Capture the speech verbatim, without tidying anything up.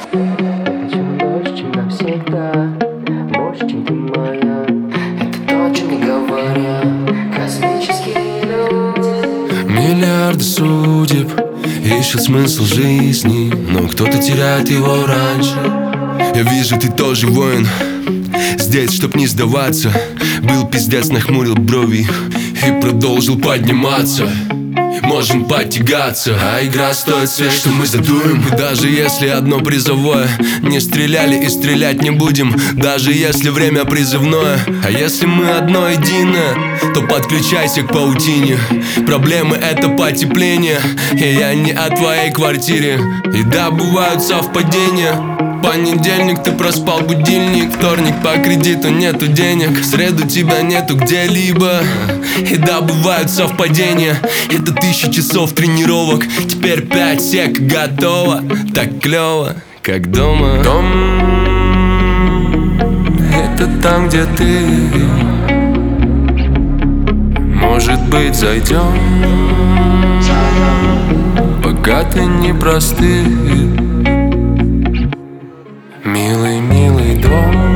Я хочу больше, чем навсегда, больше, чем ты моя. Это то, о чем не говорят космические люди. Миллиарды судеб ищут смысл жизни, но кто-то теряет его раньше. Я вижу, ты тоже воин, здесь, чтоб не сдаваться. Был пиздец, нахмурил брови и продолжил подниматься. Можем потягаться, а игра стоит свеч, что мы задуем. И даже если одно призовое, не стреляли и стрелять не будем. Даже если время призывное, а если мы одно единое, то подключайся к паутине. Проблемы — это потепление, и я не о твоей квартире. И да, бывают совпадения. Понедельник ты проспал будильник, вторник по кредиту нету денег, в среду тебя нету где-либо. И да, бывают совпадения. Это тысячи часов тренировок, теперь пять сек готово. Так клево, как дома. Дом — это там, где ты. Может быть, зайдем, пока ты не простыл. Милый, милый дом.